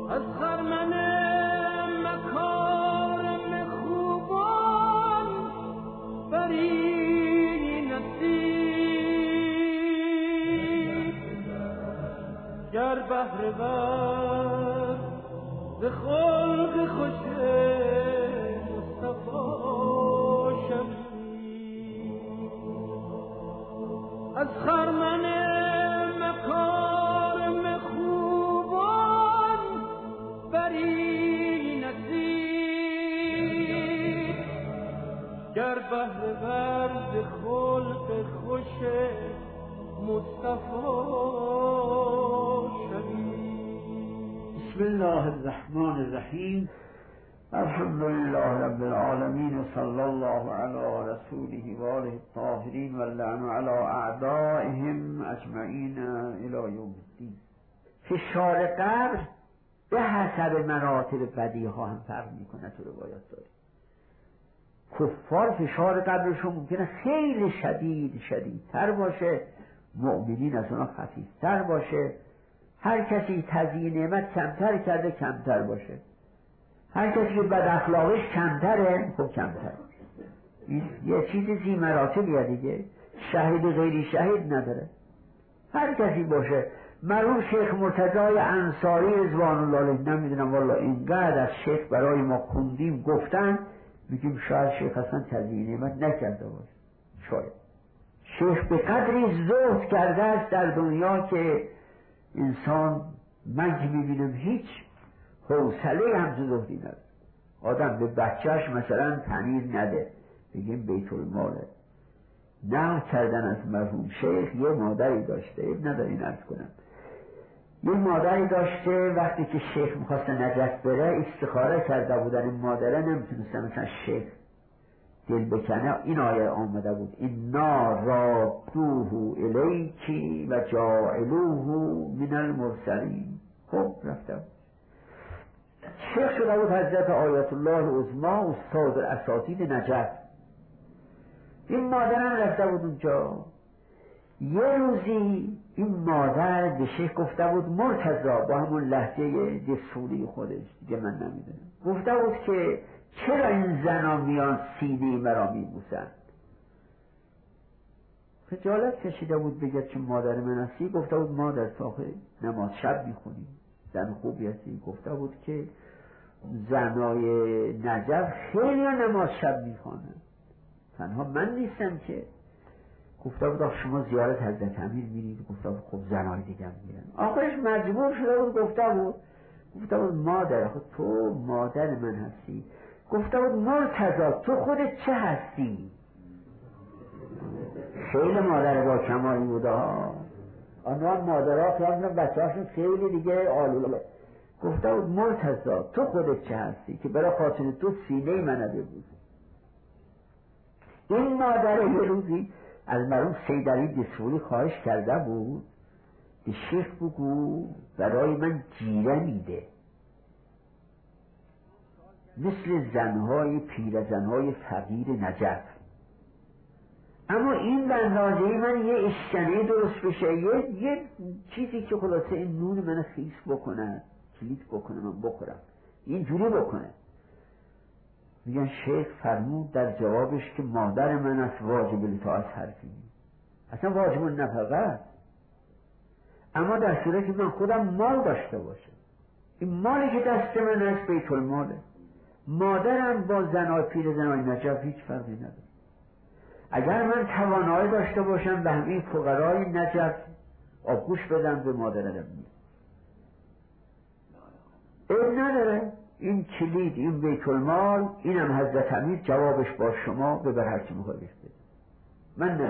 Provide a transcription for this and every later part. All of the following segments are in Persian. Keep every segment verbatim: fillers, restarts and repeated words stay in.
از خرمن مکارم خوبان بری نصیب گر بهره ور ز خلق خوش مصطفی شوی از خرمن مکارم خوبان بری نصیب گر بهره ور ز خلق خوش مصطفی شوی. بسم الله الرحمن الرحیم. الحمد لله رب العالمین و صلی الله علی رسوله و آله الطاهرین و اللعن علی اعدائهم اجمعین الی یوم الدین. فشار قبر به حسب مراتب بدیه ها هم فرق میکنه. تو روایات داره کفار فشار قبرشون ممکنه خیلی شدید شدیدتر باشه، مؤمنین از اونا خفیفتر باشه. هر کسی تزیین نعمت کمتر کرده کمتر باشه، هر کسی که بد اخلاقش کمتره خب کمتر. این یه چیز زی مراتبیه دیگه. شهید و غیری شهید نداره، هر کسی باشه. مرحوم شیخ مرتضی انصاری رضوان الله علیه، نمیدونم والا اینقدر از شیخ برای ما خوندیم گفتن، میگیم شاید شیخ اصلا تزیین نعمت نکرده باشه. شاید شیخ به قدری زهد کرده است در دنیا که انسان، من که میبینم هیچ حوصله هم زهدی نداره. آدم به بچهش مثلا پنیر نده، بگیم بیت الماله. نقل کردن از مرحوم شیخ یه مادری داشته، ندارین عرض کنم، یه مادری داشته وقتی که شیخ میخواست نجف بره استخاره کرده بودن، این مادره نمیتونسته مثلا شیخ دل بکنه. این آیه آمده بود اینا رادوه الیکی و جاعلوه من المرسلین. خب رفته بود. شیخ شده بود حضرت آیت الله العظمی استاد اساتید نجف. این مادرم رفته بود اونجا. یه روزی این مادر به شیخ گفته بود مرتضی، با همون لهجه دستوری خودش دیگه من نمیدونم، گفته بود که چرا این زنا میان سینه مرا میبوسند. خجالت کشیده بود بگه چه مادر من هستی. گفته بود مادر ساخه نماز شب میخونی، زن خوبی هستی. گفته بود که زنای نجف خیلی نماز شب میخوانن، تنها من نیستم که. گفته بود شما زیارت حضرت امیر میرید؟ گفته بود خب زنای دیگه میرن. آخرش مجبور شده بود گفته بود گفته بود مادر خود تو مادر من هستی. گفته بود مرتضی تو خودت چه هستی؟ خیلی مادر با کمالی بوده ها. آنها مادرها خیلی بچه هاشون خیلی دیگه آلوله. گفته بود مرتضی تو خودت چه هستی که برای خاطر تو سینه منو ببوسی. این مادر یه روزی از مرحوم سید علی دسوری خواهش کرده بود به شیخ بگو برای من جیره میده، مثل زنهای پیرزنهای فقیر نجف. اما این به اندازه من یه اشکنه درست بشه، یه, یه چیزی که خلاصه این نون من خیس بکنه، کلیت بکنه من بخورم، اینجوری بکنه. میگن شیخ فرمود در جوابش که مادر من از واجب الاطاعت حرفی اصلا واجب النفقه، اما در صورتی که من خودم مال داشته باشم. این مالی که دست من است بیت الماله. مادرم با زنای پیر زنای نجف هیچ فرقی نداره. اگر من توانایی داشته باشم به همین فقرای نجف آبگوش بدم به مادرم، این نداره. این کلید، این بیت المال، اینم حضرت امیر جوابش با شما ببر هرچی میخوای بده. من نه.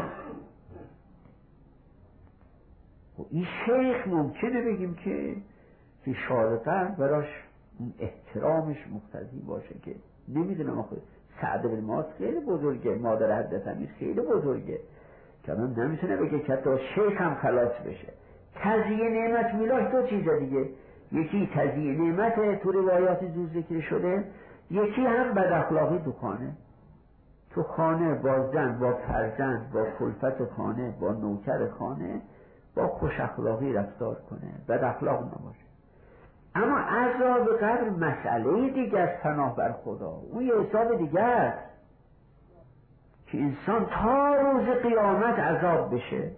این شیخ ممکنه بگیم که فشار قلب براش احترامش مقتضی باشه که نمیدونم آخه سعد بن معاذ خیلی بزرگه، مادر حضرت امیر خیلی بزرگه که من نمیتونه بگه که تا شیخ هم خلاص بشه. تزیین نعمت میلاش دو چیزه دیگه، یکی تزیین نعمت تو روایات زود ذکر شده، یکی هم بد اخلاقی تو خانه. تو خانه با زن، با فرزند، با کلفت خانه، با نوکر خانه با خوش اخلاقی رفتار کنه، بد اخلاق نباشه. اما عذاب قبر مسئله دیگه است، پناه بر خدا، اون یه حساب دیگه است که انسان تا روز قیامت عذاب بشه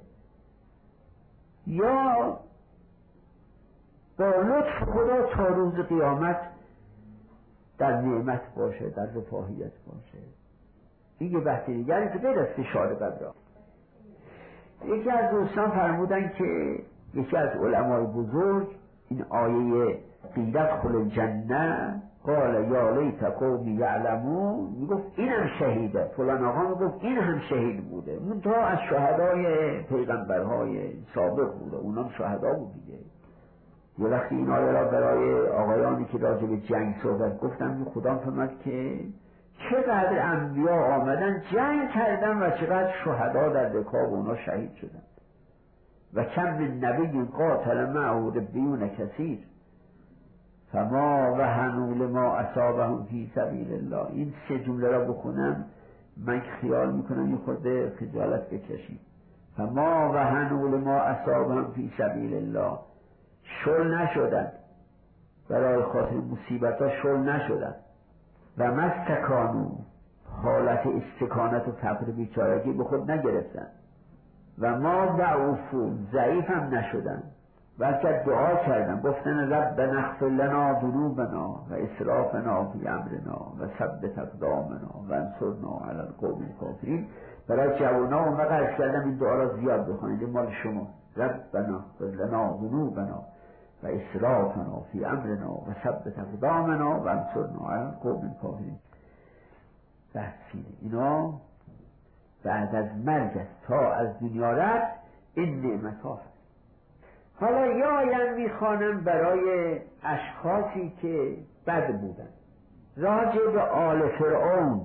یا با لطف خدا تا روز قیامت در نعمت باشه، در رفاهیت باشه. این یه بحث دیگری که غیر از فشار قبر. یکی از دوستان فرمودن که یکی از علمای بزرگ این آیه قیلت خل الجنه قال یا لیت قومی یعلمون میگفت اینم شهیده، فلان آقا میگفت این هم شهید بوده، منتها از شهدای پیغمبرهای سابق بوده، اونم شهدا بود دیگه. یه وقتی این آیه را برای آقایانی که راجع به جنگ صحبت گفتم، خدا فرمود که چقدر انبیا آمدن جنگ کردن و چقدر شهدا در رکاب اونا شهید شدن. و کم من نبی قاتل معه ربیون کثیر فما وهنوا لما اصابهم فی سبیل الله. این سه جمله را بخونم من خیال میکنم یه خورده خجالت بکشیم. فما وهنوا لما اصابهم فی سبیل الله، شل نشدن برای خاطر مصیبت ها، شل نشدن. و مستکانو، حالت استکانت و فقر بیچارگی به خود نگرفتن. و ما ضعفو، ضعیف هم نشدن، بلکه دعا کردن، گفتن ربنا اغفر لنا ذنوبنا و اسرافنا فی امرنا و ثبت اقدامنا و انصرنا علی القوم الکافرین. برای جوانا و مقرض کردم این دعا را زیاد بخونید، این مال شما. ربنا اغفر لنا ذنوبنا و اسرافنا فی امرنا و ثبت اقدامنا و انصرنا علی القوم الکافرین. بحثینه اینا بعد از مرگ تا از دنیا رفت این نعمت ها هست. حالا یا آیم میخوانم برای اشخاصی که بد بودن، راجع به آل فرعون،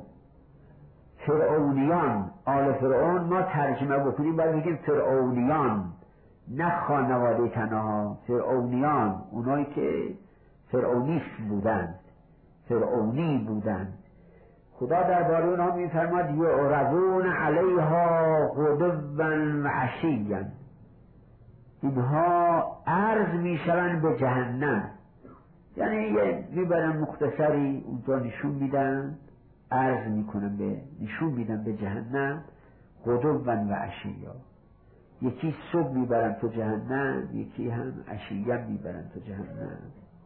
فرعونیان. آل فرعون ما ترجمه بکنیم باید بگیم فرعونیان، نه خانواده تنها، فرعونیان، اونایی که فرعونیست بودند، فرعونی بودند. خدا درباره اونها میفرماد یعرضون علیها غدوا و عشیا، اینها عرض میشوند به جهنم، یعنی یه میبرن مختصری اونجا نشون میدن، عرض میکنن به نشون میدن به جهنم، غدوا و عشیا. یکی صبح میبرن تو جهنم، یکی هم عشیا میبرن تو جهنم.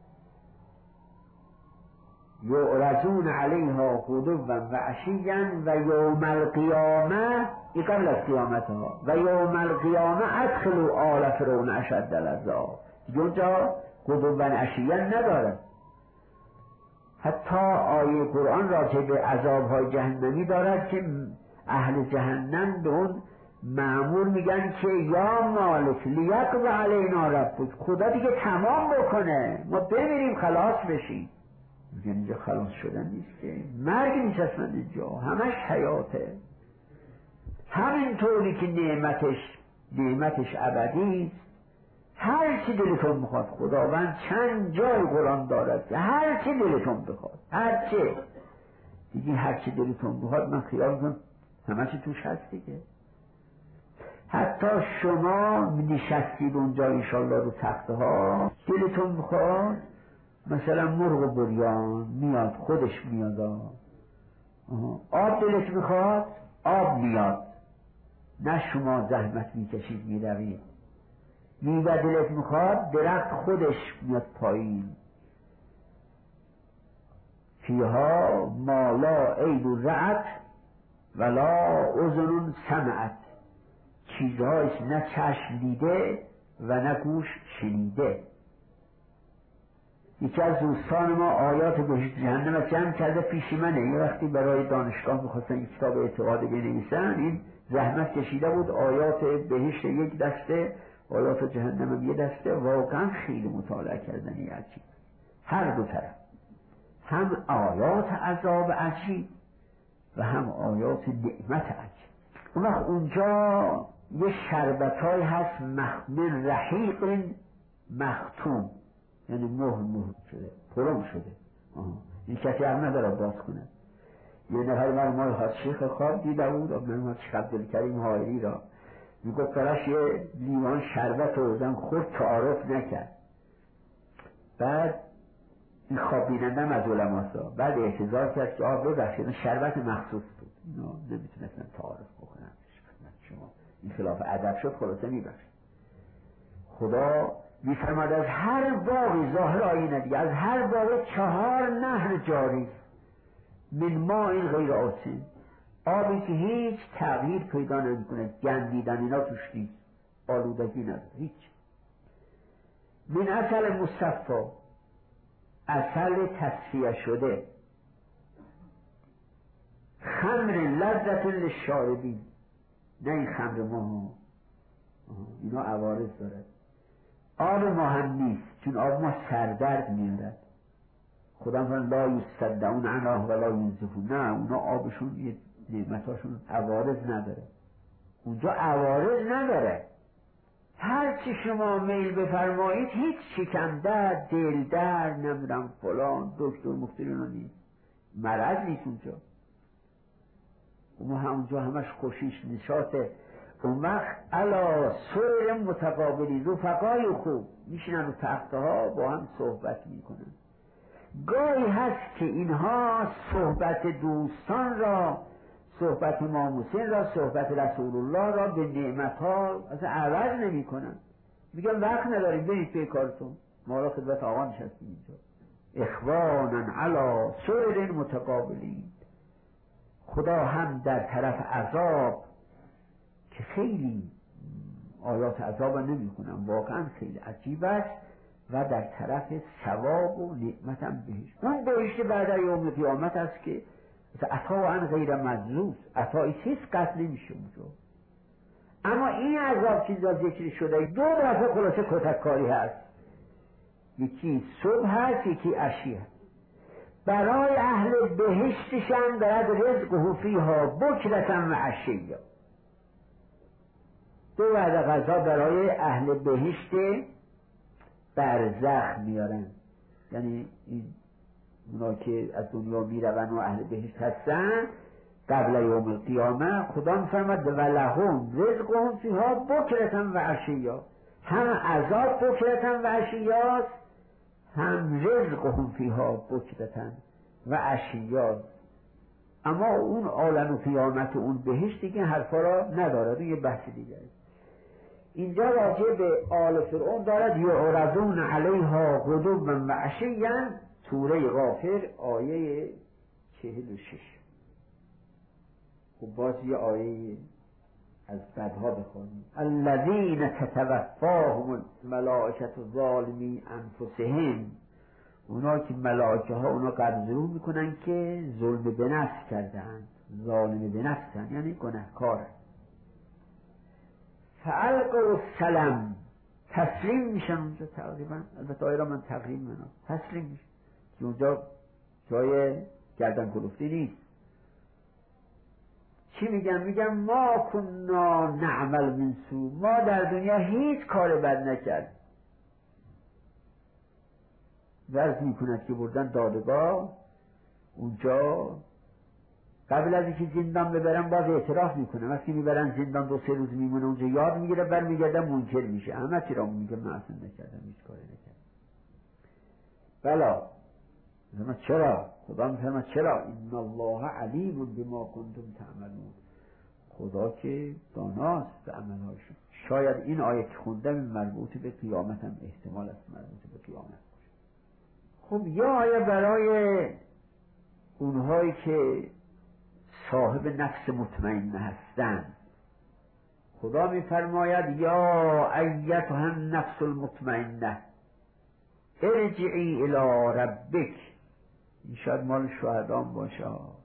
یعرضون علیها غدوا و عشیا و یوم القیامه، این قبل از قیامت ها، و یوم القیامه ادخلوا آل فرعون اشد العذاب. دیگه اونجا غدوا و عشیا نداره. حتی آیه قرآن راجع به عذابهای جهنمی دارد که اهل جهنم به اون مأمور میگن که یا مالک لیقض علینا ربک، خدا دیگه تمام بکنه ما بمیریم خلاص بشیم. میگن اینجا خلاص شدن نیست که، مرگ نیست اصلا، اینجا همش حیاته. همینطوری که نعمتش نعمتش ابدی است، هر چی دلتون بخواد خداوند چند جای قرآن دارد که هر چی دلتون بخواد، هر چی دیگه، هر چی دلتون بخواد من خیال میکنم همه چی توش هست دیگه. حتی شما نشستید اونجا انشالله رو تخته ها، دلتون بخواد مثلا مرغ بریان میاد، خودش میاد، آب دلت میخواد آب میاد، نه شما زحمت میکشید میروید. میوه دلت میخواد درخت خودش میاد پایین. فیها ما لا عین رأت ولا اذن سمعت، چیزهایش نه چشم دیده و نه گوش شنیده. یکی از دوستان ما آیات بهشت جهنم از جمع کرده پیش منه، یه وقتی برای دانشگاه میخواستن یک کتاب اعتقاد بنویسن، این زحمت کشیده بود آیات بهشت یک دسته، آیات جهنم هم یه دسته. واقعا خیلی مطالعه کردنی عجیب، هر دو طرف، هم آیات عذاب عجیب و هم آیات نعمت عجیب. اون وقت اونجا یه شربتای هست مخمر رحیق مختوم، یعنی مهر مهر شده، پرم شده، این کسی هم نداره باز کنه. یه نفر من مال خواست شیخ خواب دیده بود، من ما چه عبدالکریم حائری را میگفت براش یه لیوان شربت رو دم خورد، تعارف نکرد. بعد این خواب بینندم از علماسا بعد اعتذار کرد که آب ببخشید شربت مخصوص بود، اینا نمیتونستن تعارف بکنن شما، این خلاف ادب شد، خلاصه میبخشید. خدا میفرماد از هر باغی، ظاهر آیه دیگه، از هر باغ چهار نهر جاری من ما این غیر آسن، آبی که هیچ تغییر پیدا نمیکنه، گندیدن اینا توش نیست، آلودگی نداره، هیچ. من اصل مصفا، اصل تصفیه شده، خمر لذت للشاربین، نه این خمر ما، اینا عوارض داره. آب ما هم نیست، چون آب ما سردرد میارد. خدا فرمود لا یصدعون عنه ولا ینزفون، نه اونا آبشون نعمتاشون عوارض نداره، اونجا عوارض نداره. هر چی شما میل بفرمایید، هیچ شکم درد، دل درد، نمیدونم فلان، دکتر مختار اینا نیست، مرض نیست اونجا. اون همونجا همش خوشیش نشاطه. اون وقت علا سور متقابلی، رفقای خوب میشینن رو تخته ها با هم صحبت میکنن. گاهی هست که اینها صحبت دوستان را، صحبت امام حسین را، صحبت رسول الله را به نعمت ها اصلا عوض نمی کنن، میگن وقت نداریم برید به کارتون، ما را خدمت آقا نشستیم اینجا. اخوانا علا سور متقابلین. خدا هم در طرف عذاب که خیلی آیات عذاب نمی کنم، واقعا خیلی عجیب است، و در طرف ثواب و نعمت هم بهش، اون بهشت بعد یوم قیامت است که عطا عن غیر مجزوز، عطایی هیچ قطع نمیشه اونجا. اما این عذاب چیزا ذکر شده دو دفعه خلاصه کتککاری هست، یکی صبح هست یکی عشی هست. برای اهل بهشتشان دارد رزق فیها بکرة و عشیا، دو وعده غذا برای اهل بهشت برزخ میارن، یعنی این اونا که از دنیا میرون و اهل بهشت هستن قبل یوم القیامه، خدا میفرماد ولهم رزقهم فیها بکرة و عشیا، هم عذاب بکرة و عشیاست، هم رزقهم فیها بکرة و عشیا. اما اون عالم قیامت و اون بهشت دیگه حرفا را نداره، یه بحث دیگه. اینجا راجع به آل فرعون دارد یعرضون علیها غدوا و عشیا، سوره غافر آیه چهل و شش. خب باز یه آیه از بعدها بخونیم. الذین تتوفاهم الملائکة ظالمی انفسهم، اونا که ملائکه ها اونا قبضرون میکنن که ظلم به نفس کردن، ظالم به نفسن، یعنی گناهکار. فالقوا السلام، تسلیم میشن اونجا تقریبا، البته آیه را من تقریبا منم تسلیم میشن که اونجا جای گردن کلفتی نیست. چی میگن؟ میگن ما کنا نعمل من سو، ما در دنیا هیچ کار بد نکرد. ورز میکند که بردن دادگاه اونجا، قبل از اینکه زندان ببرن باز اعتراف میکنه، وقتی میبرن زندان دو سه روز میمونه اونجا یاد میگیره، برمیگردن منکر میشه، همه چی را میگه من اصلا نکردم، هیچ کاری نکردم. بلا میگه چرا؟ خدا میفرماید چرا؟ ان الله علیم بما کنتم تعملون، خدا که داناست به عملهاشون. شاید این آیه که خوندم مربوط به قیامت هم احتمال است مربوط به قیامت باشه. خب یه آیه برای اونهایی که صاحب نفس مطمئن هستند. خدا میفرماید یا ایتها النفس المطمئنه ارجعی الی ربک، این شاید مال شهدان باشه،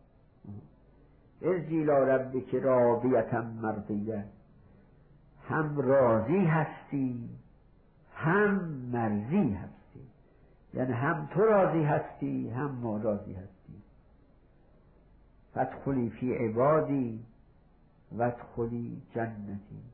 ارجعی الی ربک راضیة مرضیه، هم راضی هستی هم مرضی هستی، یعنی هم تو راضی هستی هم ما راضی هستی. فادخلی فی عبادی وادخلی جنتی،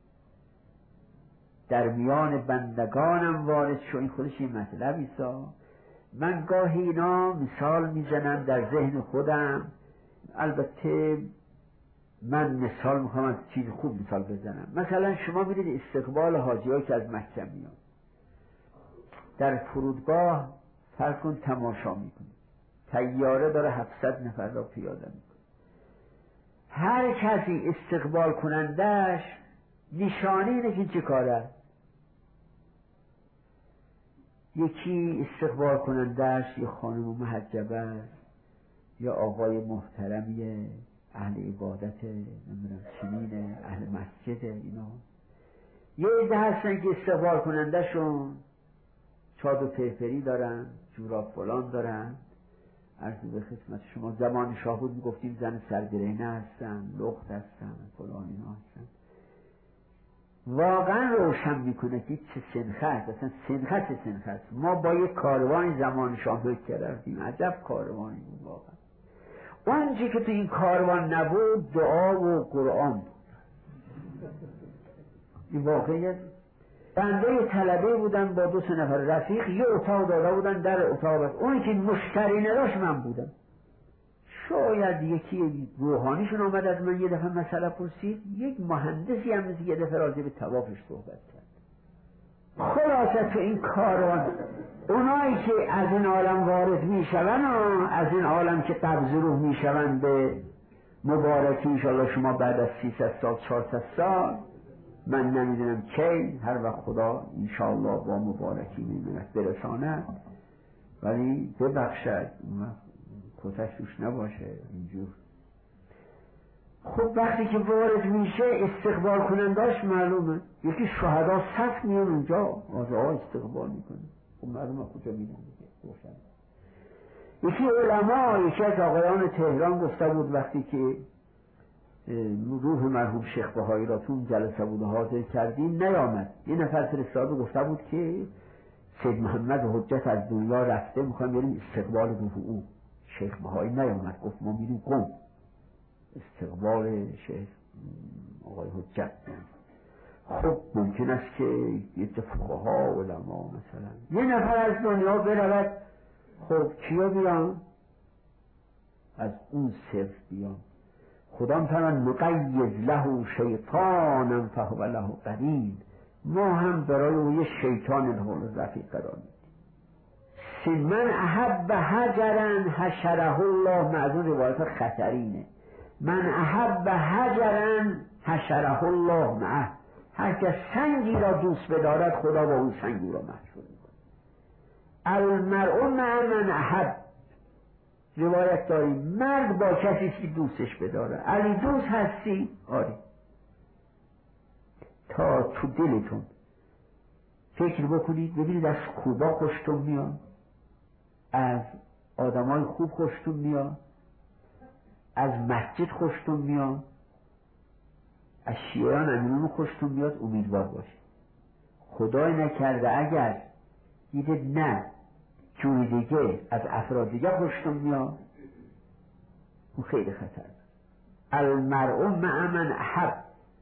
در میان بندگانم وارد شو. این خودش این مطلبی سا من گاهی اینا مثال میزنم در ذهن خودم، البته من مثال میخوام از چیز خوب مثال بزنم. مثلا شما میدید استقبال حاجی ها که از مکه میان، در فرودگاه فرض کن تماشا میکنه، طیاره داره هفتصد نفر را پیاده میکنه، هر کسی استقبال کنندش نشانه اینه که چه کاره. یکی استقبال کنندش یا خانم محجبه است یا آقای محترمیه، اهل عبادت، نمیدونم چنینه، اهل مسجده. اینا یه عده هستن که استقبال کننده شون چاد و پرپری دارن، جوراب فلان دارن. عرض به خدمت شما زمان شاه بود میگفتیم زن سرگرینه هستن، لخت هستن، فلان اینا هستن. واقعا روشن میکنه که چه سنخه است، اصلا سنخه چه سنخه است. ما با یک کاروانی زمان شاه کردیم، عجب کاروانی بود واقعا. اون چی که تو این کاروان نبود دعا و قرآن بود. این واقعیت. بنده طلبه بودن با دو سه نفر رفیق، یه اتاق داده بودن، در اتاق بست. اون که مشتری نداشت من بودم. شاید یکی روحانیشون آمد از من یه دفعه مسئله پرسید، یک مهندسی هم مثل یه دفعه راجع به طوافش صحبت کرد. خلاصه تو این کاروان اونایی که از این عالم وارد میشون و از این عالم که قبض روح میشون به مبارکی انشاءالله شما بعد از سیصد سال چهارصد سال، من نمیدونم کی، هر وقت خدا انشاءالله با مبارکی میموند برساند، ولی ببخشد کتش توش نباشه اینجور. خب وقتی که وارد میشه استقبال کننداش معلومه، یکی شهدا صف میان اونجا آزها استقبال میکنه. خب معلومه کجا میرن دیگه روشن. یکی علما، یکی از آقایان تهران گفته بود وقتی که روح مرحوم شیخ بهایی را تو جلسه بود حاضر کردیم نیامد، یه نفر فرستاده گفته بود که سید محمد حجت از دنیا رفته، میخوایم بریم استقبال روح او. شیخ بهایی نیامد، گفت ما میریم قم استقبال شیخ آقای حجت. خب ممکن است که یه فقها و علما مثلا یه نفر از دنیا برود، خب کیا بیان؟ از اون صرف بیان. خدا میفرماید نقیض له شیطانا فهو له قرین، ما هم برای او یه شیطان له رفیق قرار میدیم. من احب حجرا حشره الله، معذور روایت خطرینه، من احب حجرا حشره الله معه، هر که سنگی را دوست بدارد خدا با اون سنگی را محشور میکنه. المرء مع من احب، روایت داریم مرد با کسی که دوستش بداره. علی دوست هستی؟ آره. تا تو دلتون فکر بکنید ببینید از کوبا خوشتون میاد، از آدمای خوب خوشتون میاد، از مسجد خوشتون میاد، از شیعان امیرون خوشتون میاد، امیدوار باشید. خدای نکرده اگر دیدید نه جوی دیگه از افراد دیگه خوشتون میاد، اون خیلی خطر. المرء مع من احب،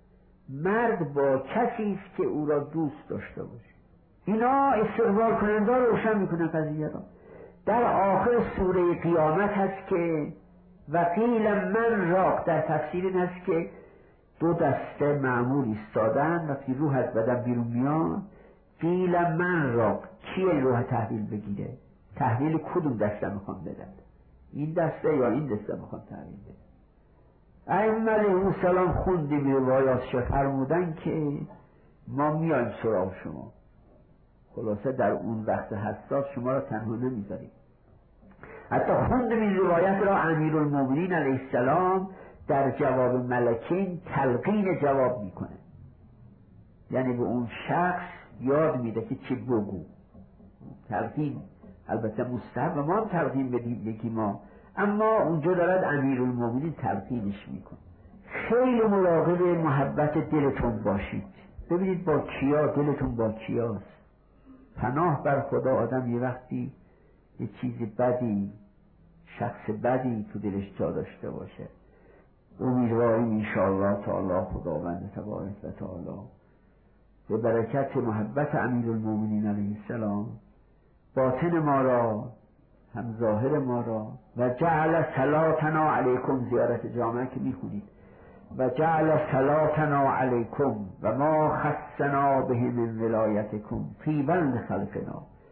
مرد با کسی است که او را دوست داشته باشه. اینا استقبال کننده روشن میکنه قضیه را. در آخر سوره قیامت هست که وقیل من راق، در تفسیر این هست که دو دسته معمول ایستادن وقتی روح از بدن بیرون میاد، قیل من راق، کیه روح تحویل بگیره؟ تحویل کدوم دسته میخوام بدن؟ این دسته یا این دسته میخوام تحویل بدن؟ ائمه علیهم السلام خوندیم روایاتش فرمودن که ما میایم سراغ شما، خلاصه در اون وقت حساس شما را تنها نمیذاریم. حتی خوندیم این روایت را امیرالمومنین علیه السلام در جواب ملکین تلقین جواب میکنه، یعنی به اون شخص یاد میده که چی بگو. تلقین البته مستحب و ما هم تلقین بدیم بگی ما، اما اونجا دارد امیرالمومنین تلقینش میکنه. خیلی مراقب محبت دلتون باشید، ببینید با کیا دلتون با کیاست. پناه بر خدا آدم یه وقتی یه چیز بدی، شخص بدی تو دلش جا داشته باشه. امیدواریم انشاءالله تعالی خداوند تبارک و تعالی به برکت محبت امیرالمومنین علیه السلام باطن ما را هم ظاهر ما را و جعل صلاتنا علیکم، زیارت جامعه که میخونید، و جعل صلاتنا علیکم و ما خصنا به من ولایتکم طیبا لخلقنا،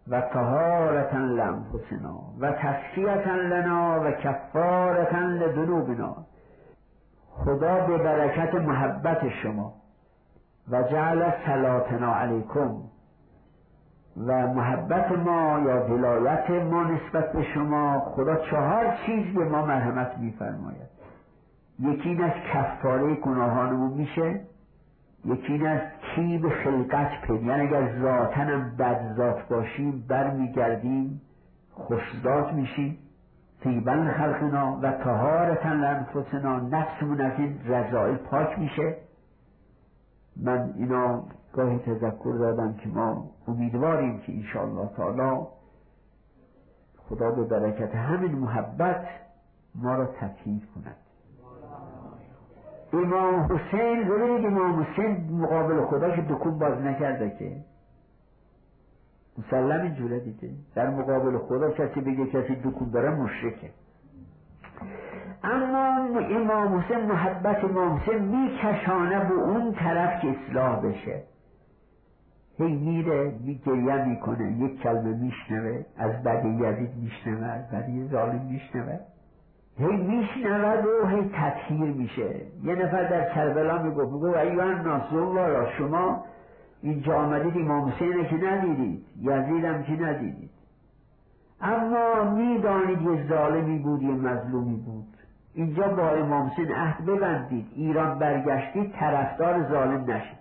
و طهارة لانفسنا و تزکیة لنا و کفارة لذنوبنا. خدا به برکت محبت شما و جعل صلاتنا علیکم و محبت ما یا ولایت ما نسبت به شما، خدا چهار چیز به ما مرحمت می‌فرماید. یکی این از کفاره گناهانمون میشه، یکی این از کی به خلقت پی، یعنی اگر ذاتاً هم بد ذات باشیم برمیگردیم خوشذات میشیم. طیبا خلقنا و طهارة لانفسنا، نفسمون از این رذائل پاک میشه. من اینا گاهی تذکر دادم که ما امیدواریم که انشاءالله تعالی خدا به برکت همین محبت ما را تطهیر کند. امام حسین، ببینید امام حسین مقابل خدا که دکون باز نکرده که مسلم اینجوره دیگه، در مقابل خدا کسی بگه کسی دکون داره مشرکه. اما امام حسین محبت امام حسین میکشانه به اون طرف که اصلاح بشه. هی میره گریه میکنه، یک کلمه میشنوه از بدی یزید میشنوه، از بدی ظالم میشنوه، هی میشنود و هی تطهیر میشه. یه نفر در کربلا میگفت میگفت ایوه الناس الله، شما اینجا آمدید امام حسین که ندیدید، یزیدم که ندیدید، اما میدانید یه ظالمی بود یه مظلومی بود. اینجا با امام حسین عهد ببندید، ایران برگشتید طرفدار ظالم نشید،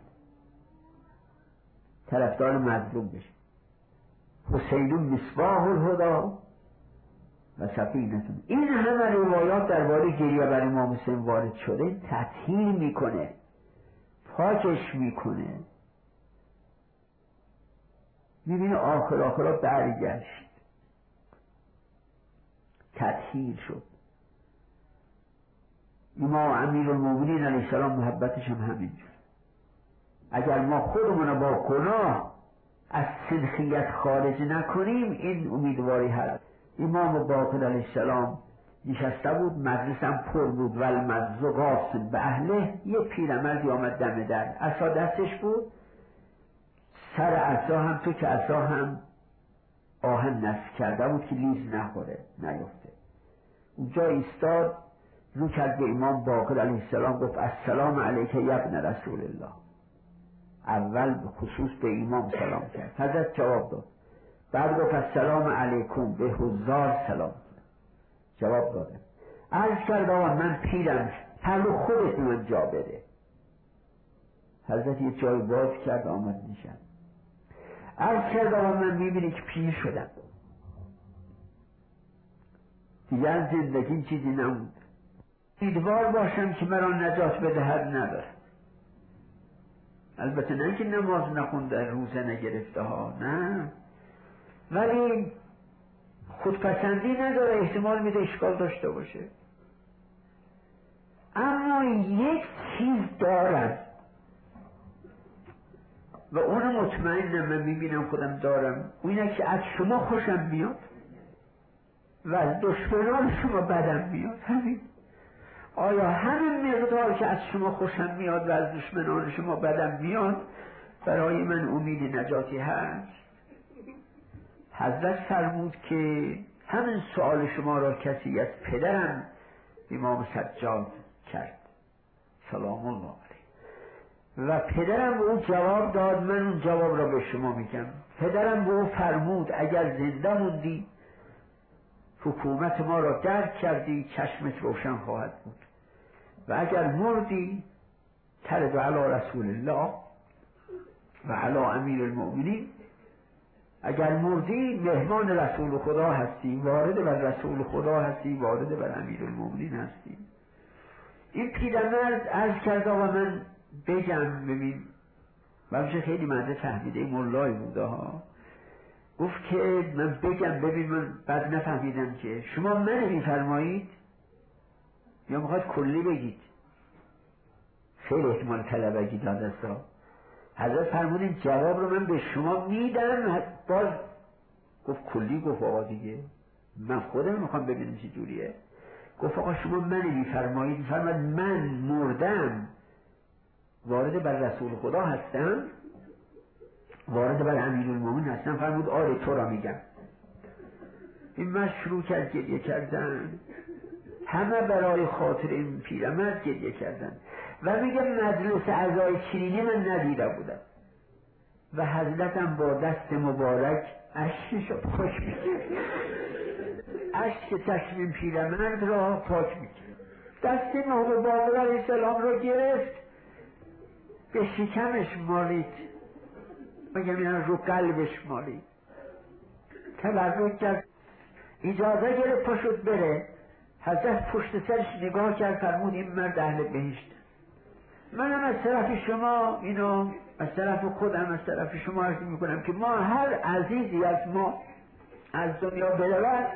طرفدار مظلوم بشید. حسین مصباح الهدی و سفینتون. این همه روایات درباره گریه بر امام حسین وارد شده، تطهیر میکنه، پاکش میکنه. میبینه آخر آخرا برگشت، تطهیر شد. امام امیرالمومنین علیه السلام محبتش هم همینجور. اگر ما خودمون با گناه از سلخیت خارج نکنیم این امیدواری هست. امام باقر علیه السلام نشسته بود، مجلس هم پر بود، ول مجلس قاسم به اهله. یه پیرمردی آمد دم در، عصا دستش بود، سر عصا هم تو که عصا هم آهن نصب کرده بود که لیز نخوره نیفته. اونجا ایستاد، رو کرد به امام باقر علیه السلام، گفت السلام علیک یا ابن رسول الله. اول به خصوص به امام سلام کرد، حضرت جواب داد. بعد گفت السلام علیکم، به هزار سلام جواب داده. عرض کرد آقا من پیرم، پلو خودت من جا بده. حضرت یه جای باز کرد آمد نشد. عرض کرد آقا من میبینی که پیر شدم، دیگر زندگی چیزی نمود، امیدوار باشم که مرا نجات بدهد نداره. البته نه که نماز نخونده، روزه نگرفته ها، نه، ولی خودپسندی نداره، احتمال میده اشکال داشته باشه. اما یک چیز دارم و اونو مطمئنم من میبینم خودم دارم، اونه که از شما خوشم میاد و از دشمنان شما بدم میاد. همین. آیا همین مقدار که از شما خوشم میاد و از دشمنان شما بدم میاد برای من امید نجاتی هست؟ حضرت فرمود که همین سؤال شما را کسی از پدرم امام سجاد کرد سلام الله علیه و پدرم به او جواب داد، من اون جواب را به شما میگم. پدرم به او فرمود اگر زنده موندی حکومت ما را درک کردی چشمت روشن خواهد بود و اگر مردی ترد علی رسول الله و علی امیر المؤمنین، اگر مردی مهمان رسول خدا هستی، وارد بر رسول خدا هستی، وارد بر امیر المؤمنین هستی. این پیرمرد عرض کرد آقا من بگم، ببین بچه خیلی مرد فهمیده مولای بوده ها، گفت که من بگم ببین من بعد نفهمیدم که شما من میفرمایید یا میخواید کلی بگید؟ خیلی احتمال طلبگی داده است. حضرت فرمودین جواب رو من به شما میدم، باز گفت کلی، گفت آقا دیگه من خودم میخوام ببینم چه جوریه. گفت آقا شما من میفرمایید، میفرماید من مردم وارد بر رسول خدا هستم، وارد بر امیرالمومنین هستن، فرمود آره تو را میگم. این من شروع کرد گریه کردن، همه برای خاطر این پیرمرد گریه کردن و میگه مجلس اعضای چینی من ندیده بودم و حضرتم با دست مبارک اشکشو پاک میکرد، اشک چشم این پیرمرد را پاک میکرد. دست محمد باقر علیه السلام را گرفت، به شکمش مالید، بگم یعنی رو قلبش مالید، تبرک کرد، اجازه گرفت پا شد بره. حضرت پشت سرش نگاه کرد، فرمود این مرد اهل بهشت. منم از طرف شما اینو از طرف خودم از طرف شما عرض میکنم که ما هر عزیزی از ما از دنیا برود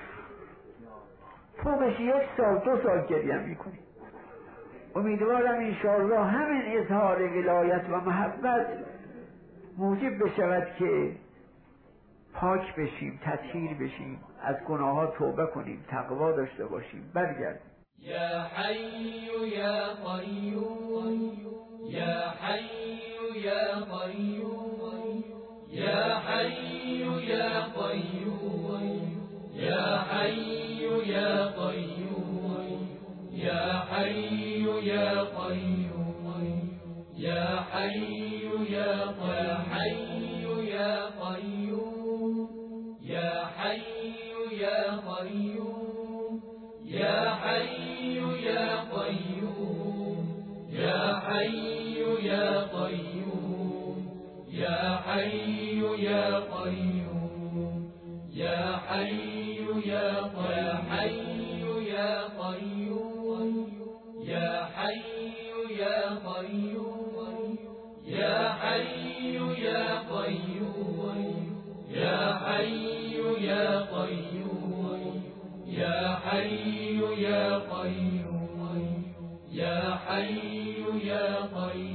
فوقش یک سال دو سال گریه میکنیم. امیدوارم انشاءالله همین اظهار ولایت و محبت موجب بشود که پاک بشیم، تطهیر بشیم، از گناه ها توبه کنیم، تقوا داشته باشیم، برگردیم. یا حی یا قیوم یا حی یا قیوم یا حی یا قیوم یا حی یا قیوم یا حی یا قیوم یا حی یا قیوم یا قیوم یا حی یا قیوم یا حی یا قیوم یا حی یا قیوم یا حی یا قیوم یا حی یا قیوم یا قیوم یا حی یا قیوم یا حی یا قیوم یا حی یا قیوم یا حی یا قیوم یا حی یا قیوم